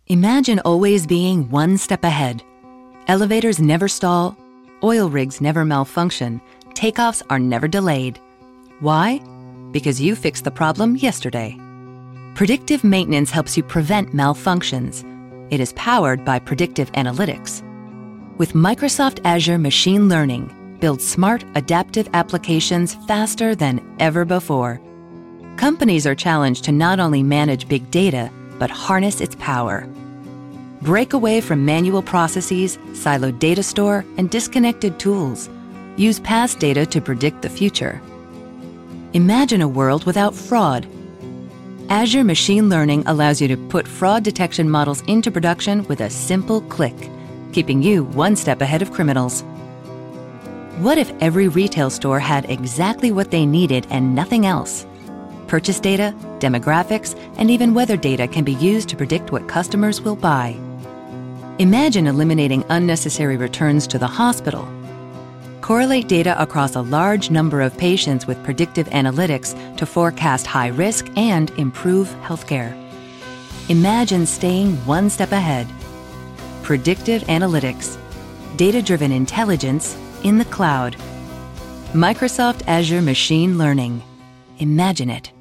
Imagine always being one step ahead. Elevators never stall, oil rigs never malfunction, takeoffs are never delayed. Why? Because you fixed the problem yesterday. Predictive maintenance helps you prevent malfunctions. It is powered by predictive analytics. With Microsoft Azure Machine Learning, build smart, adaptive applications faster than ever before. Companies are challenged to not only manage big data, but harness its power. Break away from manual processes, siloed data store, and disconnected tools. Use past data to predict the future. Imagine a world without fraud. Azure Machine Learning allows you to put fraud detection models into production with a simple click, keeping you one step ahead of criminals. What if every retail store had exactly what they needed and nothing else? Purchase data, demographics, and even weather data can be used to predict what customers will buy. Imagine eliminating unnecessary returns to the hospital. Correlate data across a large number of patients with predictive analytics to forecast high risk and improve healthcare. Imagine staying one step ahead. Predictive analytics, data-driven intelligence in the cloud. Microsoft Azure Machine Learning. Imagine it.